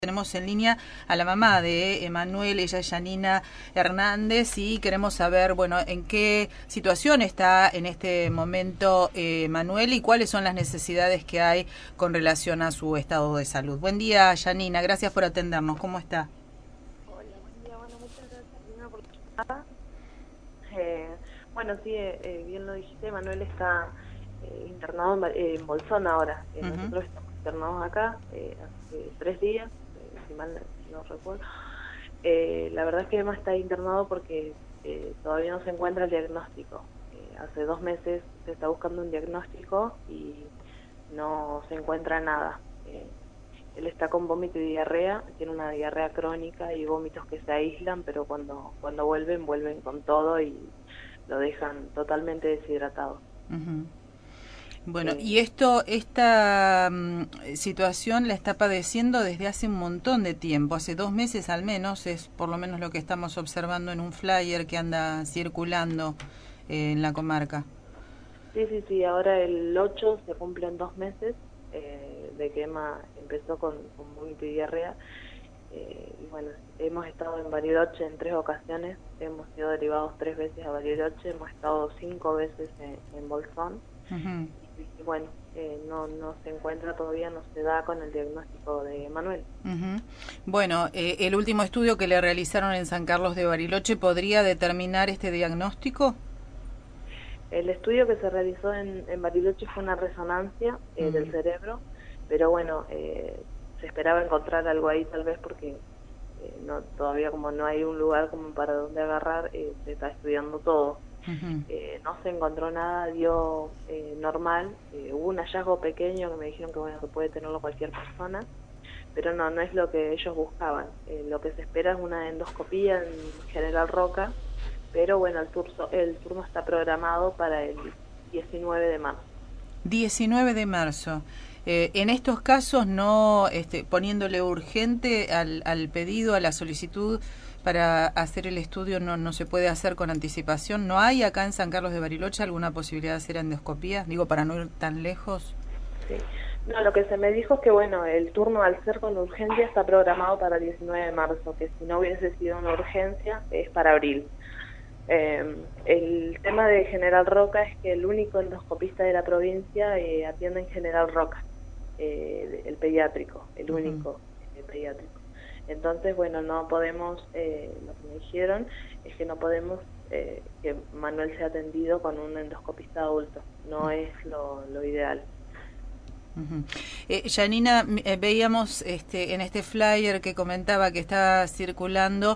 Tenemos en línea a la mamá de Emanuel, ella es Yanina Hernández, y queremos saber, bueno, en qué situación está en este momento Emanuel y cuáles son las necesidades que hay con relación a su estado de salud. Buen día, Yanina, gracias por atendernos. ¿Cómo está? Hola, buen día. Bueno, muchas gracias primero por tu llamada. Bueno, sí, bien lo dijiste, Manuel está internado en Bolsón ahora. Uh-huh. Nosotros estamos internados acá hace 3 días, si mal no recuerdo. La verdad es que Emma está internado porque todavía no se encuentra el diagnóstico. Hace 2 meses se está buscando un diagnóstico y no se encuentra nada. Él está con vómito y diarrea, tiene una diarrea crónica y vómitos que se aíslan, pero cuando vuelven con todo y lo dejan totalmente deshidratado. Uh-huh. Bueno, Eh, y esta situación la está padeciendo desde hace un montón de tiempo, hace 2 meses al menos, es por lo menos lo que estamos observando en un flyer que anda circulando en la comarca. sí, ahora el 8 se cumplen 2 meses de que Emma empezó con vómito y diarrea. Y bueno, hemos estado en Bariloche en 3 ocasiones, hemos sido derivados 3 veces a Bariloche, hemos estado 5 veces en Bolsón. Uh-huh. Y bueno, no se encuentra todavía, no se da con el diagnóstico de Manuel. Uh-huh. Bueno, el último estudio que le realizaron en San Carlos de Bariloche, ¿podría determinar este diagnóstico? El estudio que se realizó en Bariloche fue una resonancia del Uh-huh. cerebro, pero bueno, se esperaba encontrar algo ahí tal vez porque no todavía como no hay un lugar como para donde agarrar, se está estudiando todo. Uh-huh. No se encontró nada, dio normal, hubo un hallazgo pequeño que me dijeron que bueno, que puede tenerlo cualquier persona, pero no es lo que ellos buscaban. Lo que se espera es una endoscopía en General Roca, pero bueno, el turno está programado para el 19 de marzo. 19 de marzo. En estos casos, no poniéndole urgente al pedido, a la solicitud para hacer el estudio, no se puede hacer con anticipación. ¿No hay acá en San Carlos de Bariloche alguna posibilidad de hacer endoscopías? Digo, para no ir tan lejos. Sí. No, lo que se me dijo es que bueno, el turno al ser con urgencia está programado para el 19 de marzo, que si no hubiese sido una urgencia es para abril. El tema de General Roca es que el único endoscopista de la provincia atiende en General Roca, el pediátrico, el Uh-huh. único pediátrico. Entonces, bueno, no podemos, lo que me dijeron es que no podemos que Manuel sea atendido con un endoscopista adulto, no es lo ideal. Uh-huh. Yanina, veíamos en este flyer que comentaba que está circulando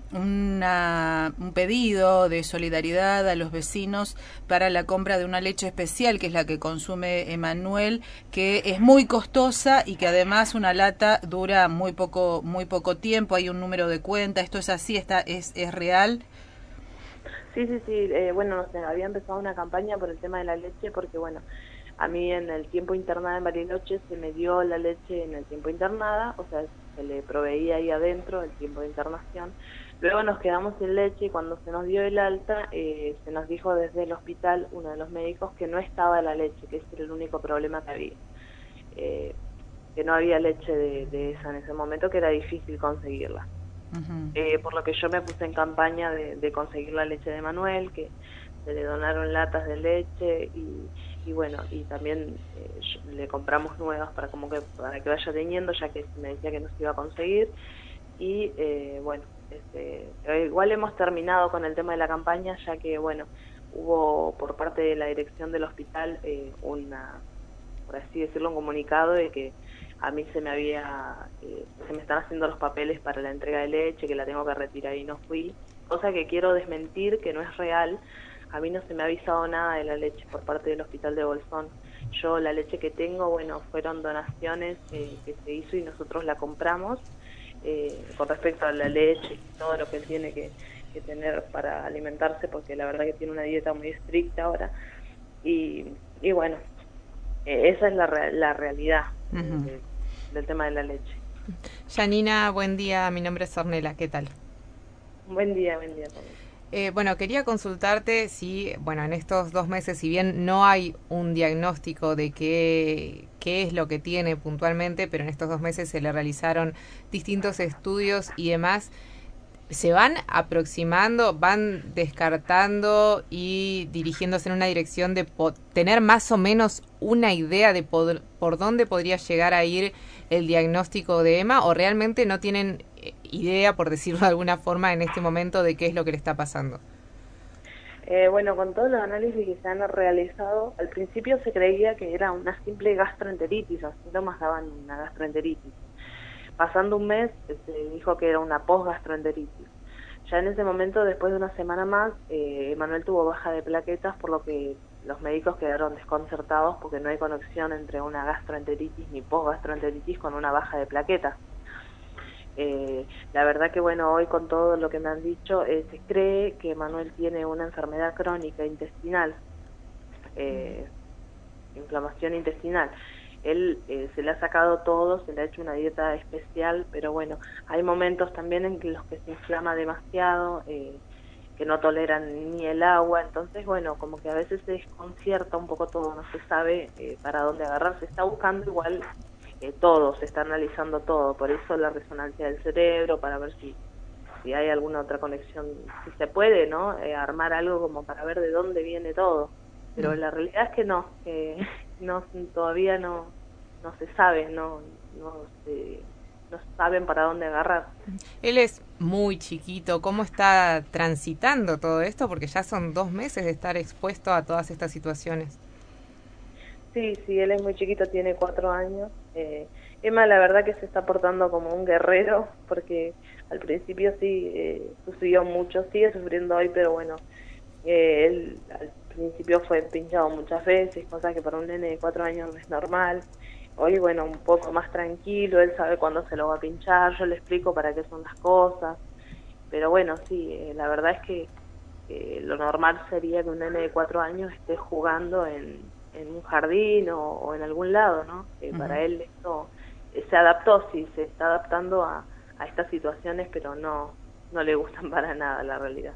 un pedido de solidaridad a los vecinos para la compra de una leche especial, que es la que consume Emanuel, que es muy costosa y que además una lata dura muy poco tiempo. Hay un número de cuenta. ¿Esto es así? ¿Es real? Sí, bueno, no sé, había empezado una campaña por el tema de la leche porque, bueno, a mí en el tiempo internada en Bariloche se me dio la leche en el tiempo internada, o sea, se le proveía ahí adentro el tiempo de internación. Luego nos quedamos sin leche y cuando se nos dio el alta, se nos dijo desde el hospital, uno de los médicos, que no estaba la leche, que ese era el único problema que había. Eh, que no había leche de esa en ese momento, que era difícil conseguirla. Uh-huh. Por lo que yo me puse en campaña de conseguir la leche de Manuel, que se le donaron latas de leche y bueno, y también le compramos nuevas para que vaya teniendo, ya que me decía que no se iba a conseguir. Y bueno, igual hemos terminado con el tema de la campaña, ya que bueno, hubo por parte de la dirección del hospital por así decirlo, un comunicado de que a mí se me están haciendo los papeles para la entrega de leche, que la tengo que retirar y no fui, cosa que quiero desmentir, que no es real. A mí no se me ha avisado nada de la leche por parte del hospital de Bolsón. Yo la leche que tengo, bueno, fueron donaciones que se hizo y nosotros la compramos con respecto a la leche y todo lo que él tiene que tener para alimentarse, porque la verdad que tiene una dieta muy estricta ahora. Y bueno, esa es la realidad Uh-huh. del tema de la leche. Yanina, buen día. Mi nombre es Ornella. ¿Qué tal? Buen día también. Bueno, quería consultarte si, bueno, en estos 2 meses, si bien no hay un diagnóstico de qué qué es lo que tiene puntualmente, pero en estos 2 meses se le realizaron distintos estudios y demás. ¿Se van aproximando, van descartando y dirigiéndose en una dirección de tener más o menos una idea de por dónde podría llegar a ir el diagnóstico de Emma, o realmente no tienen idea, por decirlo de alguna forma, en este momento de qué es lo que le está pasando? Bueno, con todos los análisis que se han realizado, al principio se creía que era una simple gastroenteritis, los síntomas daban una gastroenteritis. Pasando un mes, se dijo que era una posgastroenteritis. Ya en ese momento, después de una semana más, Emanuel tuvo baja de plaquetas, por lo que los médicos quedaron desconcertados porque no hay conexión entre una gastroenteritis ni posgastroenteritis con una baja de plaquetas. La verdad que bueno, hoy con todo lo que me han dicho, se cree que Emanuel tiene una enfermedad crónica intestinal, inflamación intestinal. Él se le ha sacado todo, se le ha hecho una dieta especial, pero bueno, hay momentos también en los que se inflama demasiado, que no toleran ni el agua, entonces bueno, como que a veces se desconcierta un poco todo, no se sabe para dónde agarrar, se está buscando igual todo, se está analizando todo, por eso la resonancia del cerebro, para ver si hay alguna otra conexión, si se puede, ¿no? Armar algo como para ver de dónde viene todo, pero la realidad es que no, todavía no se sabe, no saben para dónde agarrar. Él es muy chiquito, ¿cómo está transitando todo esto? Porque ya son 2 meses de estar expuesto a todas estas situaciones. Sí, él es muy chiquito, tiene 4 años. Emma, la verdad que se está portando como un guerrero, porque al principio sí sufrió mucho, sigue sufriendo hoy, pero bueno, él al principio fue pinchado muchas veces, cosa que para un nene de 4 años no es normal. Hoy, bueno, un poco más tranquilo, él sabe cuándo se lo va a pinchar, yo le explico para qué son las cosas, pero bueno, sí, la verdad es que lo normal sería que un nene de 4 años esté jugando en un jardín o en algún lado, ¿no? Para él esto se adaptó, sí, se está adaptando a estas situaciones, pero no le gustan para nada, la realidad.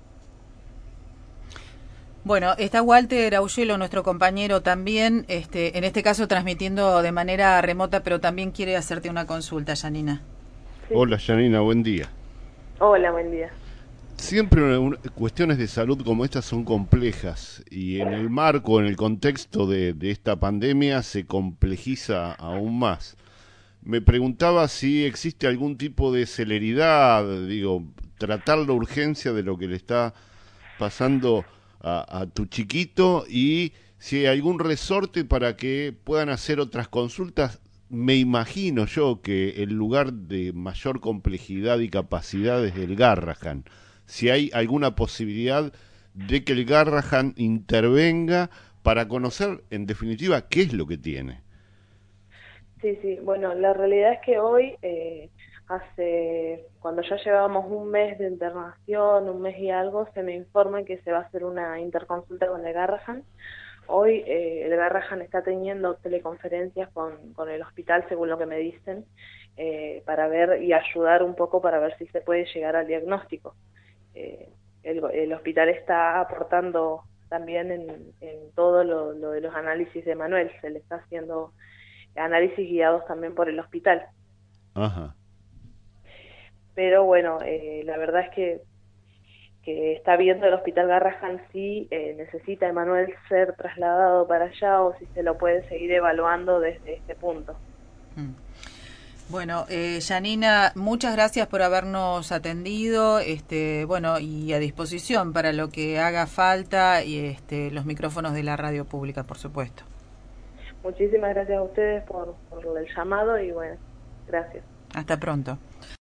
Bueno, está Walter Augello, nuestro compañero también, en este caso transmitiendo de manera remota, pero también quiere hacerte una consulta, Janina. Sí. Hola, Janina, buen día. Hola, buen día. Siempre cuestiones de salud como estas son complejas y en el marco, en el contexto de esta pandemia se complejiza aún más. Me preguntaba si existe algún tipo de celeridad, tratar la urgencia de lo que le está pasando a tu chiquito y si hay algún resorte para que puedan hacer otras consultas. Me imagino yo que el lugar de mayor complejidad y capacidad es el Garrahan. Si hay alguna posibilidad de que el Garrahan intervenga para conocer, en definitiva, qué es lo que tiene. Sí, bueno, la realidad es que hoy, cuando ya llevábamos un mes de internación, un mes y algo, se me informa que se va a hacer una interconsulta con el Garrahan. Hoy el Garrahan está teniendo teleconferencias con el hospital, según lo que me dicen, para ver y ayudar un poco para ver si se puede llegar al diagnóstico. El hospital está aportando también en todo lo de los análisis de Emanuel, se le está haciendo análisis guiados también por el hospital. Ajá. Pero bueno, la verdad es que está viendo el hospital Garrahan si necesita Emanuel ser trasladado para allá o si se lo puede seguir evaluando desde este punto. Bueno, Janina, muchas gracias por habernos atendido, bueno, y a disposición para lo que haga falta y los micrófonos de la radio pública, por supuesto. Muchísimas gracias a ustedes por el llamado y bueno, gracias. Hasta pronto.